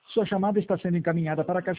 Sua chamada está sendo encaminhada para a caixa